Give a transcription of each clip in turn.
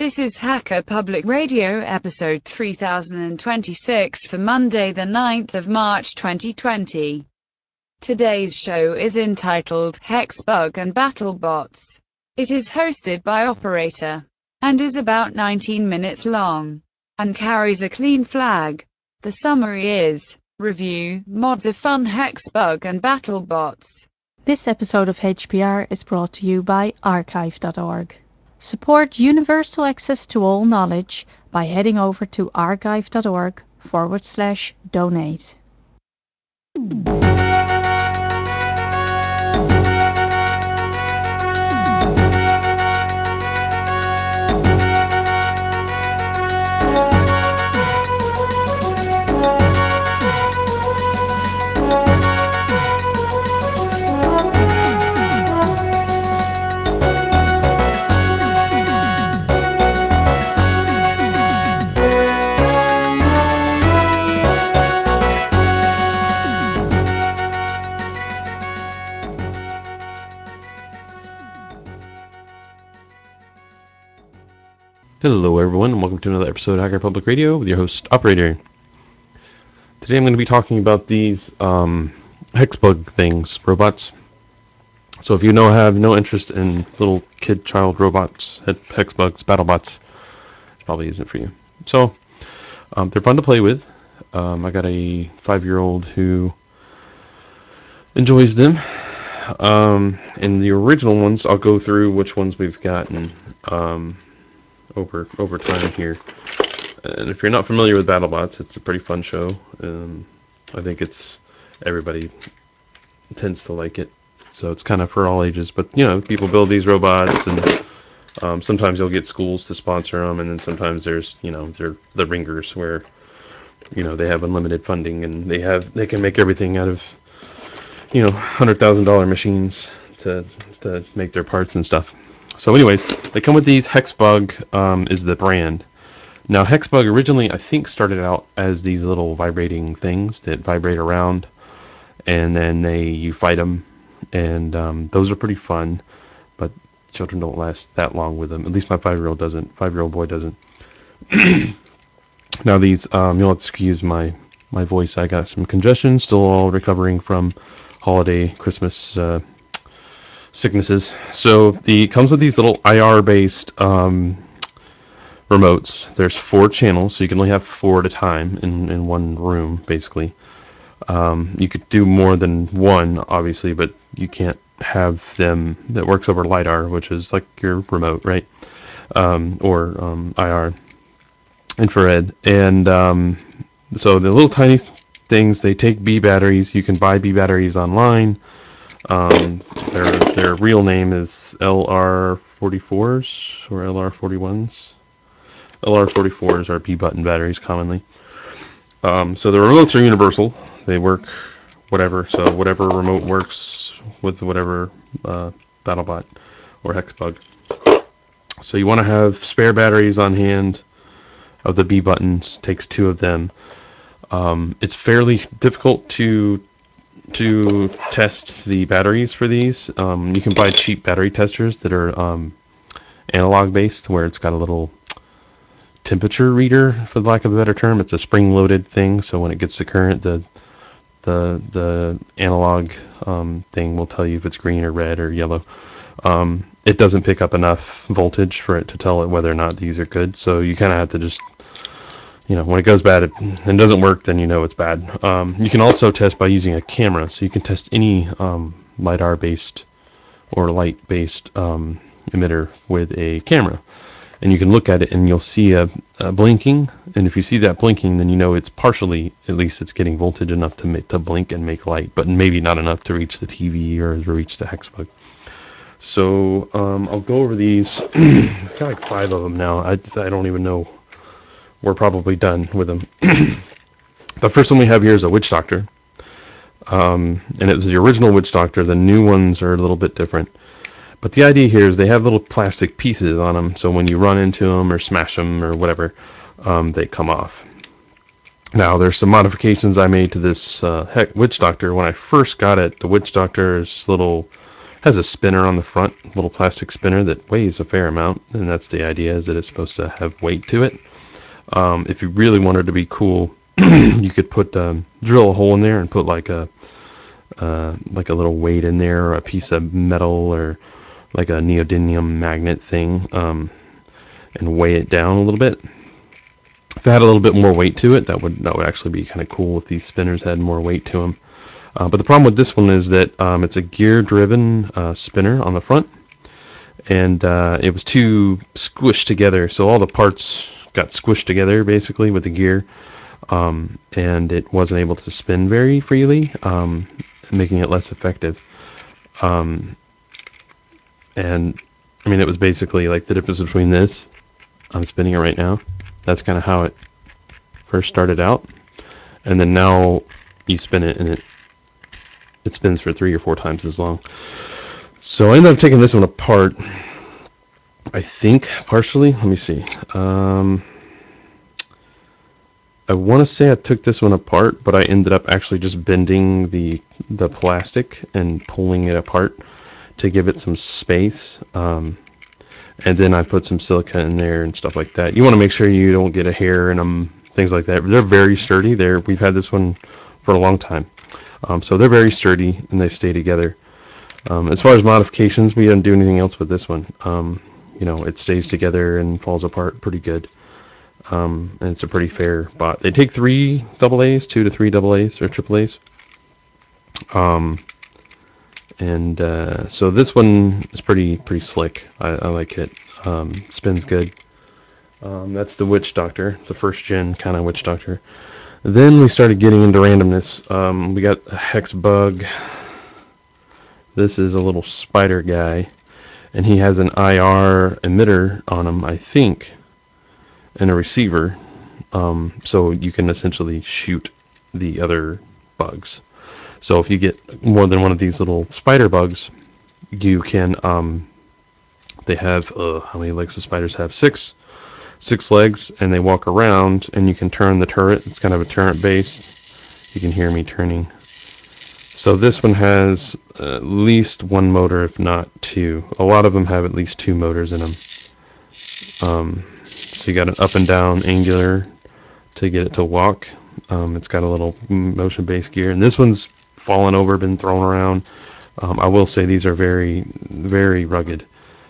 This is Hacker Public Radio episode 3026 for Monday the 9th of March 2020. Today's show is entitled Hexbug and BattleBots. It is hosted by Operator and is about 19 minutes long and carries a clean flag. The summary is: review, mods are fun, Hexbug and BattleBots. This episode of HPR is brought to you by archive.org. Support universal access to all knowledge by heading over to archive.org/donate. Hello everyone, and welcome to another episode of Hacker Public Radio with your host, Operator. Today I'm going to be talking about these Hexbug things, robots. So if you have no interest in little child robots, Hexbugs, BattleBots, it probably isn't for you. So, they're fun to play with. I got a 5-year-old who enjoys them. And the original ones, I'll go through which ones we've gotten over time here. And if you're not familiar with BattleBots, it's a pretty fun show. I think everybody tends to like it, so it's kind of for all ages. But people build these robots, and sometimes you'll get schools to sponsor them, and then sometimes there's they're the ringers where they have unlimited funding and they can make everything out of $100,000 machines to make their parts and stuff. So anyways, they come with these. Hexbug is the brand. Now, Hexbug originally, I think, started out as these little vibrating things that vibrate around, and then you fight them, and those are pretty fun, but children don't last that long with them. At least my 5-year-old doesn't. 5-year-old boy doesn't. Now, these, you'll excuse my voice. I got some congestion, still all recovering from holiday, Christmas sicknesses. So it comes with these little IR-based remotes. There's 4 channels, so you can only have 4 at a time in one room, basically. You could do more than one, obviously, but you can't have them. That works over LiDAR, which is like your remote, right? Or IR, infrared. And so the little tiny things, they take B batteries. You can buy B batteries online. Their real name is LR44s or LR41s. LR44s are B-button batteries commonly. So the remotes are universal. They work whatever. So whatever remote works with whatever BattleBot or Hexbug. So you want to have spare batteries on hand of the B buttons. Takes 2 of them. It's fairly difficult to test the batteries for these. You can buy cheap battery testers that are analog based, where it's got a little temperature reader, for lack of a better term. It's a spring loaded thing, so when it gets to current, the analog thing will tell you if it's green or red or yellow. It doesn't pick up enough voltage for it to tell it whether or not these are good, so you kind of have to just when it goes bad and doesn't work, then it's bad. You can also test by using a camera, so you can test any LiDAR based or light based emitter with a camera, and you can look at it and you'll see a blinking, and if you see that blinking, then it's partially, at least it's getting voltage enough to blink and make light, but maybe not enough to reach the TV or to reach the Hexbug. So I'll go over these. I've got like 5 of them now. I don't even know. We're probably done with them. The first one we have here is a Witch Doctor. And it was the original Witch Doctor. The new ones are a little bit different. But the idea here is they have little plastic pieces on them, so when you run into them or smash them or whatever, they come off. Now, there's some modifications I made to this Witch Doctor. When I first got it, the Witch Doctor's little Has a spinner on the front, little plastic spinner that weighs a fair amount, and that's the idea, is that it's supposed to have weight to it. If you really wanted to be cool, you could put drill a hole in there and put like a little weight in there, or a piece of metal, or like a neodymium magnet thing, and weigh it down a little bit. If it had a little bit more weight to it, that would actually be kind of cool if these spinners had more weight to them. But the problem with this one is that it's a gear-driven spinner on the front, and it was too squished together, so all the parts got squished together basically with the gear, and it wasn't able to spin very freely, making it less effective. And I mean, it was basically like the difference between this. I'm spinning it right now. That's kind of how it first started out, and then now you spin it and it spins for 3 or 4 times as long. So I ended up taking this one apart, I think partially. Let me see. I want to say I took this one apart, but I ended up actually just bending the plastic and pulling it apart to give it some space. And then I put some silica in there and stuff like that. You want to make sure you don't get a hair in them, things like that. They're very sturdy. We've had this one for a long time. So they're very sturdy and they stay together. As far as modifications, we didn't do anything else with this one. It stays together and falls apart pretty good. And it's a pretty fair bot. They take 3 AA's, 2 to 3 AA's or AAA's. So this one is pretty slick. I like it. Spins good. That's the Witch Doctor, the first gen kind of Witch Doctor. Then we started getting into randomness. We got a Hex Bug. This is a little spider guy, and he has an IR emitter on him, I think, and a receiver. So you can essentially shoot the other bugs. So if you get more than one of these little spider bugs, you can, they have, how many legs do spiders have? 6 legs, and they walk around, and you can turn the turret. It's kind of a turret based. You can hear me turning. So this one has at least 1 motor, if not 2. A lot of them have at least 2 motors in them. So you got an up and down angular to get it to walk. It's got a little motion based gear, and this one's fallen over, been thrown around. I will say these are very, very rugged.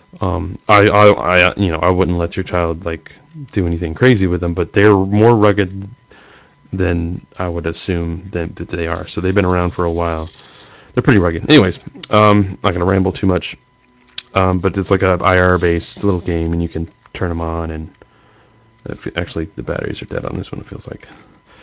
I wouldn't let your child like do anything crazy with them, but they're more rugged than I would assume that they are. So they've been around for a while. They're pretty rugged. Anyways, not gonna ramble too much. But it's like a IR based little game, and you can turn them on. And actually, the batteries are dead on this one. It feels like.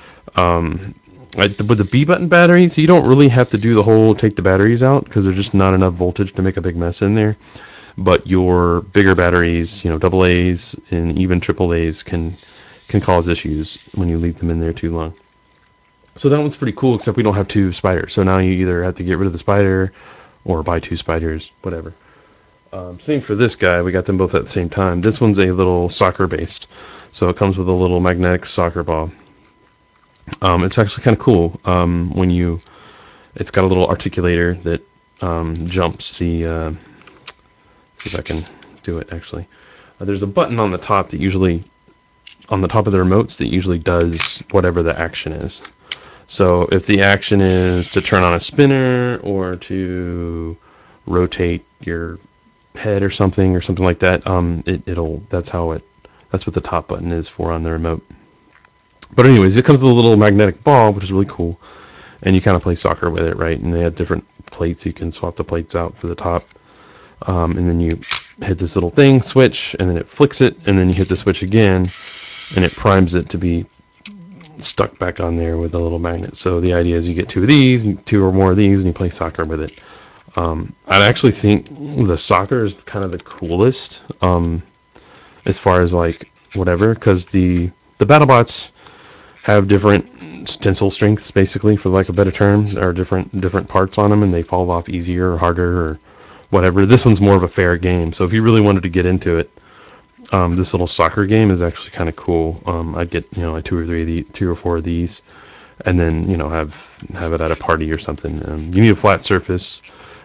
With the B button batteries, you don't really have to do the whole take the batteries out, because there's just not enough voltage to make a big mess in there. But your bigger batteries, AA's and even AAA's can cause issues when you leave them in there too long. So that one's pretty cool, except we don't have 2 spiders. So now you either have to get rid of the spider or buy 2 spiders, whatever. Same for this guy. We got them both at the same time. This one's a little soccer based. So it comes with a little magnetic soccer ball. It's actually kind of cool. It's got a little articulator that jumps the. See if I can do it actually. There's a button on the top that usually, on the top of the remotes, that usually does whatever the action is. So if the action is to turn on a spinner or to rotate your head or something like that, that's what the top button is for on the remote. But anyways, it comes with a little magnetic ball, which is really cool, and you kind of play soccer with it, right? And they have different plates. You can swap the plates out for the top, and then you hit this little thing, switch, and then it flicks it, and then you hit the switch again, and it primes it to be stuck back on there with a little magnet. So the idea is you get 2 of these, and 2 or more of these, and you play soccer with it. I actually think the soccer is kind of the coolest, as far as like whatever, because the BattleBots have different tensile strengths, basically, for lack of a better term, or different parts on them, and they fall off easier or harder or whatever. This one's more of a fair game. So if you really wanted to get into it, this little soccer game is actually kind of cool. I'd get like 2 or 4 of these, and then have it at a party or something. You need a flat surface.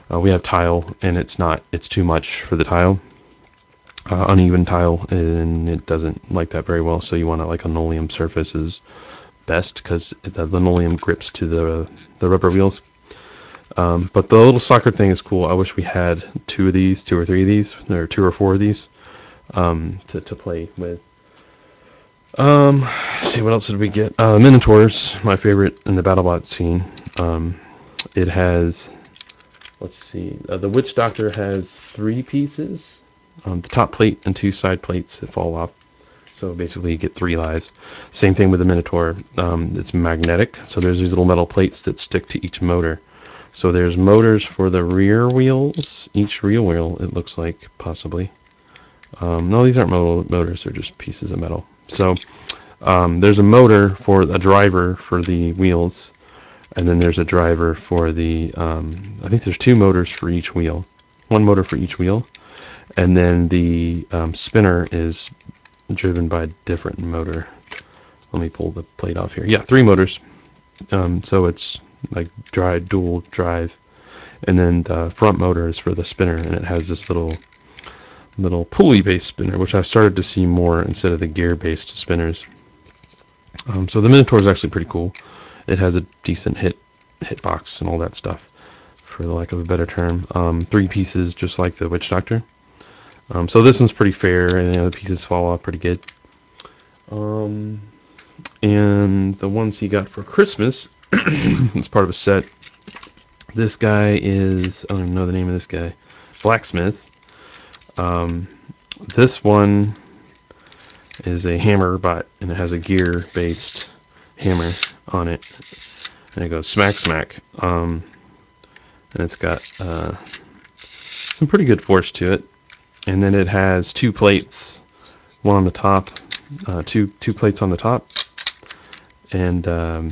We have tile, and it's too much for the tile. Uneven tile, and it doesn't like that very well, so you want like a linoleum surface is best, because the linoleum grips to the rubber wheels. But the little soccer thing is cool. I wish we had two or three of these, or two or four of these, to play with. Let's see, what else did we get? Minotaurs, my favorite in the BattleBot scene. It has, let's see, the Witch Doctor has 3 pieces. The top plate and 2 side plates that fall off. So basically you get 3 lives. Same thing with the Minotaur. It's magnetic, so there's these little metal plates that stick to each motor. So there's motors for the rear wheels. Each rear wheel, it looks like, possibly. No, these aren't motors, they're just pieces of metal. So there's a motor for a driver for the wheels, and then there's a driver for the, I think there's 2 motors for each wheel. 1 motor for each wheel. And then the spinner is driven by a different motor. Let me pull the plate off here. Yeah, 3 motors. So it's like dual drive. And then the front motor is for the spinner, and it has this little pulley-based spinner, which I've started to see more instead of the gear-based spinners. So the Minotaur is actually pretty cool. It has a decent hitbox and all that stuff, for the lack of a better term. 3 pieces, just like the Witch Doctor. So this one's pretty fair, and the other pieces fall off pretty good. And the ones he got for Christmas, it's part of a set. This guy is, I don't even know the name of this guy, Blacksmith. This one is a hammer bot, and it has a gear-based hammer on it, and it goes smack smack. And it's got some pretty good force to it. And then it has 2 plates, one on the top, two plates on the top, and a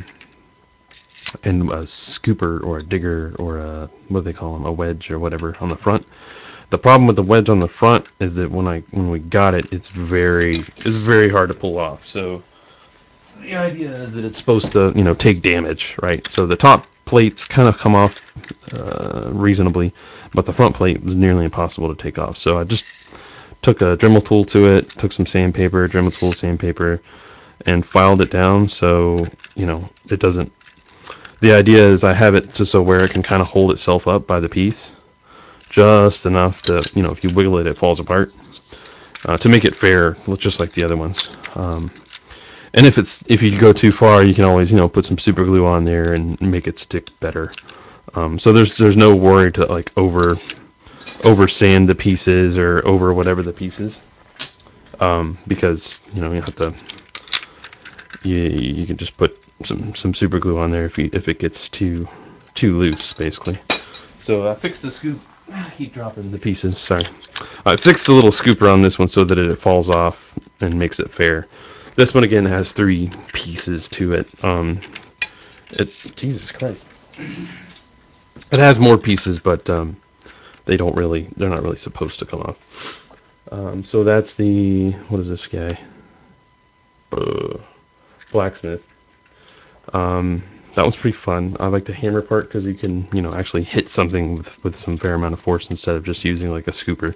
scooper or a digger or a, what do they call them, a wedge or whatever on the front. The problem with the wedge on the front is that when we got it, it's very hard to pull off. So the idea is that it's supposed to, take damage, right? So the top plates kind of come off reasonably, but the front plate was nearly impossible to take off. So I just took a Dremel tool to it, took some sandpaper, Dremel tool, sandpaper, and filed it down so, it doesn't... The idea is I have it just so where it can kind of hold itself up by the piece, just enough to, if you wiggle it, it falls apart, to make it fair, just like the other ones. And if you go too far, you can always, put some super glue on there and make it stick better. So there's no worry to like over sand the pieces or over whatever the pieces, because you have to, you can just put some super glue on there if it gets too loose, basically. So I fixed the scoop. I keep dropping the pieces. Sorry. I fixed the little scooper on this one so that it falls off and makes it fair. This one again has 3 pieces to it. Jesus Christ. It has more pieces, but they're not really supposed to come off. So that's the, what is this guy? Blacksmith. That was pretty fun. I like the hammer part because you can, actually hit something with some fair amount of force instead of just using like a scooper.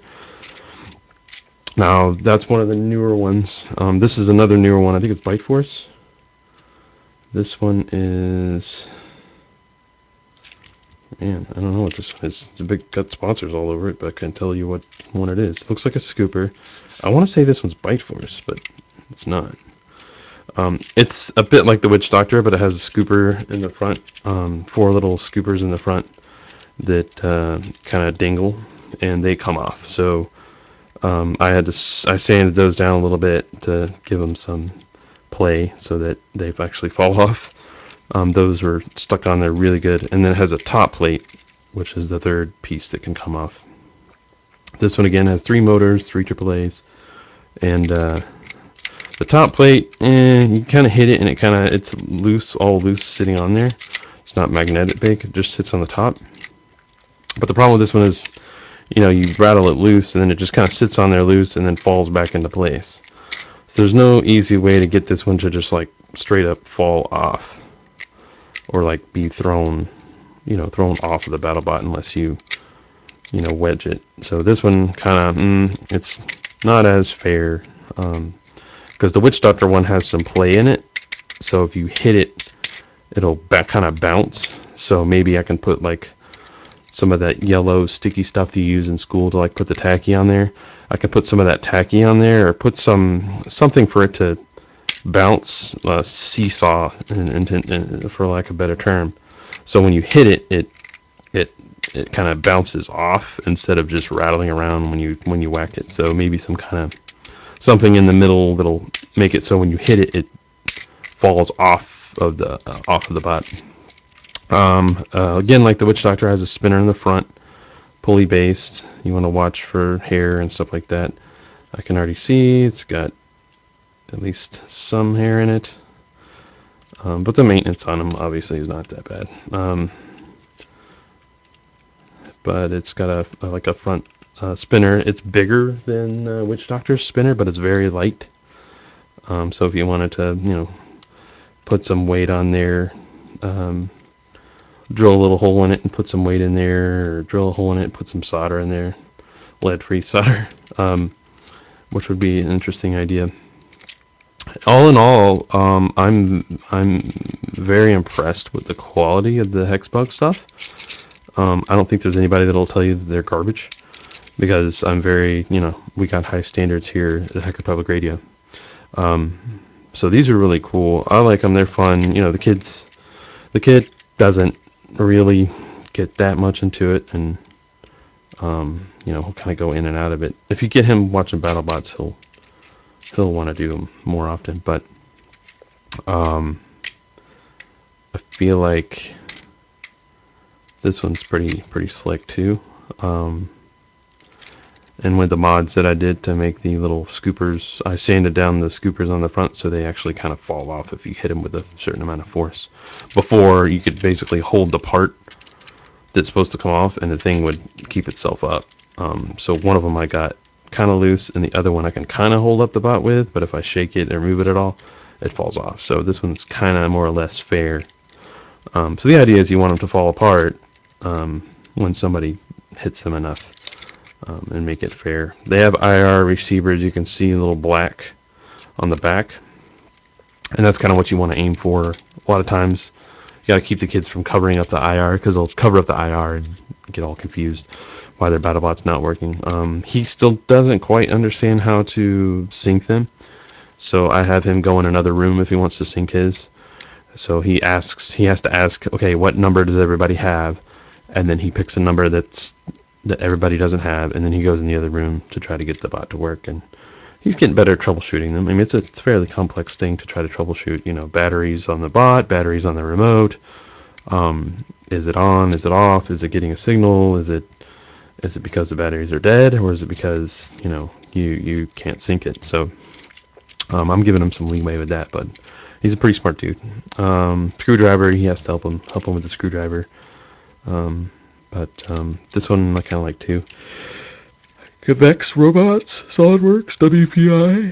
Now, that's one of the newer ones. This is another newer one. I think it's Bite Force. This one is... Man, I don't know what this one is. It's got sponsors all over it, but I can't tell you what one it is. It looks like a scooper. I want to say this one's Bite Force, but it's not. It's a bit like the Witch Doctor, but it has a scooper in the front. 4 little scoopers in the front that kind of dangle, and they come off. So I sanded those down a little bit to give them some play so that they actually fall off. Those were stuck on there really good. And then it has a top plate, which is the 3rd piece that can come off. This one again has 3 motors, 3 AAAs, and the top plate, you kind of hit it and it's loose, all loose sitting on there. It's not magnetic bake, it just sits on the top. But the problem with this one is, you rattle it loose and then it just kind of sits on there loose and then falls back into place. So there's no easy way to get this one to just like straight up fall off, or like be thrown off of the BattleBot unless you wedge it. So this one kind of, it's not as fair, because the Witch Doctor one has some play in it. So if you hit it, it'll kind of bounce. So maybe I can put like some of that yellow sticky stuff you use in school to like put the tacky on there. I can put some of that tacky on there, or put something for it to bounce, seesaw, for lack of a better term. So when you hit it, it kind of bounces off instead of just rattling around when you whack it. So maybe some kind of something in the middle that'll make it so when you hit it, it falls off of the butt. Again, like the Witch Doctor has a spinner in the front, pulley based. You want to watch for hair and stuff like that. I can already see it's got at least some hair in it, but the maintenance on them obviously is not that bad. But it's got a front spinner. It's bigger than Witch Doctor's spinner, but it's very light. So if you wanted to, put some weight on there, drill a little hole in it and put some weight in there, or drill a hole in it and put some solder in there, lead-free solder, which would be an interesting idea. All in all, I'm very impressed with the quality of the Hexbug stuff. I don't think there's anybody that'll tell you that they're garbage, because I'm very, we got high standards here at Hacker Public Radio. So these are really cool. I like them. They're fun. The kid doesn't really get that much into it, and he'll kind of go in and out of it. If you get him watching BattleBots, he'll want to do them more often. But I feel like this one's pretty slick too. And with the mods that I did to make the little scoopers, I sanded down the scoopers on the front so they actually kind of fall off if you hit them with a certain amount of force. Before, you could basically hold the part that's supposed to come off and the thing would keep itself up. So one of them I got kind of loose, and the other one I can kind of hold up the bot with, but if I shake it or move it at all, it falls off. So this one's kind of more or less fair. So the idea is you want them to fall apart when somebody hits them enough. And make it fair. They have IR receivers. You can see a little black on the back, and that's kind of what you want to aim for. A lot of times you got to keep the kids from covering up the IR, because they'll cover up the IR and get all confused why their BattleBot's not working. He still doesn't quite understand how to sync them, so I have him go in another room if he wants to sync his. So he has to ask, okay, what number does everybody have? And then he picks a number that everybody doesn't have, and then he goes in the other room to try to get the bot to work. And he's getting better at troubleshooting them. I mean, it's a fairly complex thing to try to troubleshoot. Batteries on the bot, batteries on the remote. Is it on? Is it off? Is it getting a signal? Is it because the batteries are dead, or is it because you can't sync it? So I'm giving him some leeway with that, but he's a pretty smart dude. Screwdriver, he has to help him with the screwdriver. But this one I kind of like too. Convex Robots, SolidWorks, WPI.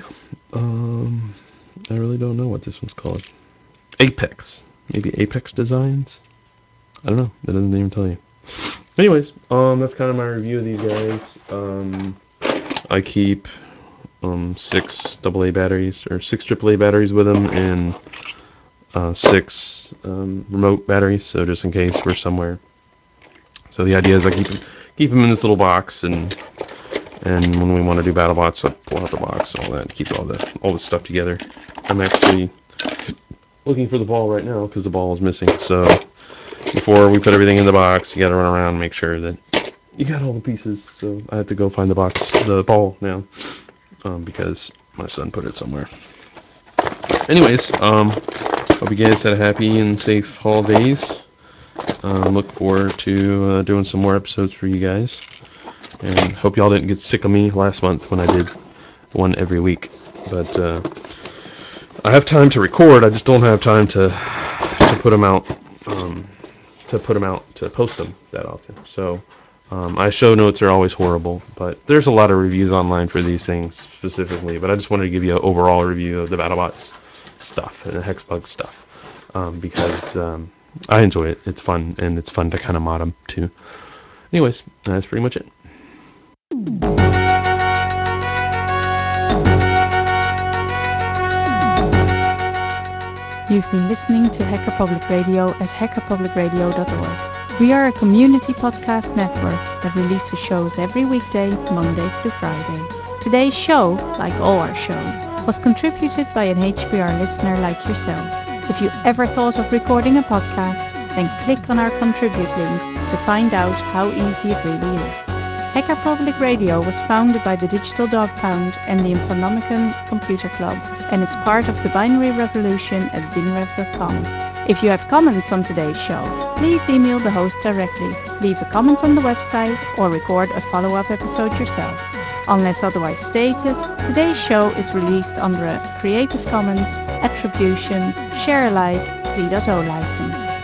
I really don't know what this one's called. Apex. Maybe Apex Designs? I don't know. That doesn't even tell you. Anyways, that's kind of my review of these guys. I keep 6 AA batteries, or 6 AAA batteries with them, and 6 remote batteries, so just in case we're somewhere. So the idea is I keep them in this little box, and when we want to do BattleBots, I pull out the box and all that, keep all the stuff together. I'm actually looking for the ball right now because the ball is missing. So before we put everything in the box, you got to run around and make sure that you got all the pieces. So I have to go find the ball now, because my son put it somewhere. Anyways, hope you guys had a happy and safe holidays. Look forward to doing some more episodes for you guys, and hope y'all didn't get sick of me last month when I did one every week. But I have time to record. I just don't have time to put them out, to post them that often. So my show notes are always horrible, but there's a lot of reviews online for these things specifically. But I just wanted to give you an overall review of the BattleBots stuff and the Hexbug stuff, because I enjoy it. It's fun, and it's fun to kind of mod them too. Anyways, that's pretty much it. You've been listening to Hacker Public Radio at hackerpublicradio.org. We are a community podcast network that releases shows every weekday, Monday through Friday. Today's show, like all our shows, was contributed by an HPR listener like yourself. If you ever thought of recording a podcast, then click on our contribute link to find out how easy it really is. Hacker Public Radio was founded by the Digital Dog Pound and the Infonomicon Computer Club and is part of the binary revolution at binrev.com. If you have comments on today's show, please email the host directly, leave a comment on the website, or record a follow-up episode yourself. Unless otherwise stated, today's show is released under a Creative Commons Attribution Share Alike 3.0 license.